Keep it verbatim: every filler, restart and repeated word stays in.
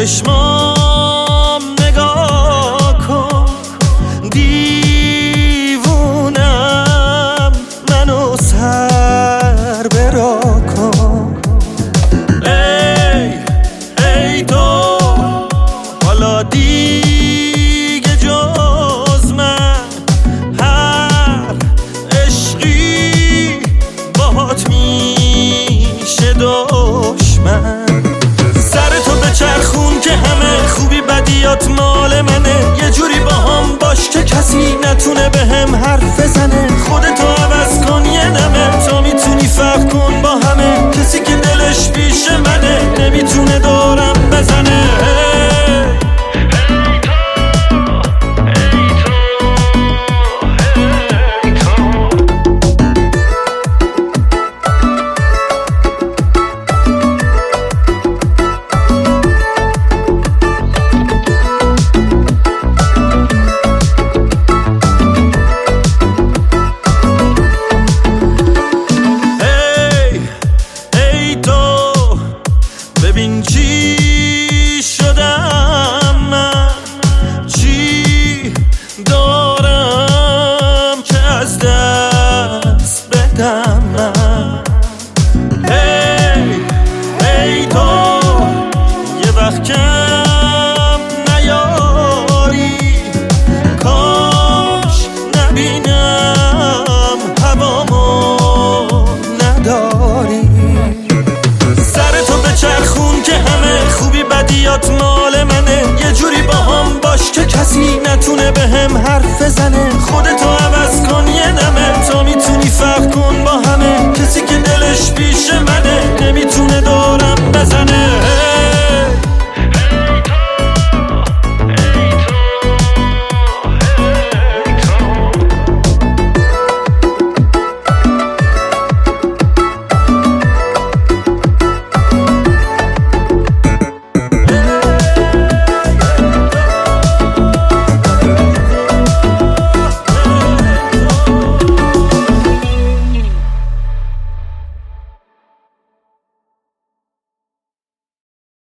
چشمام نگاه کن، دیوونم منو سر برا کن. ای ای تو حالا دیگه جز من هر عشقی باهات میشه دشمن. سرتو بچرخون که همه خوبی بدیات مال منه، یه جوری با هم باش که کسی نتونه به هم حرف بزنه. خودتو عوض کن یه نمه تا میتونی فرق کن با همه، کسی که دلش پیش منه نمیتونه دارم بزنه. ببین چی شدم من، چی دارم که از دست بدم من. ای ای تو یه وقت کم نیاری، کاش نبینم هوامو نداری. چرخون که همه خوبی بدیات مال منه، یه جوری با هم باش که کسی نتونه به هم حرف بزنه.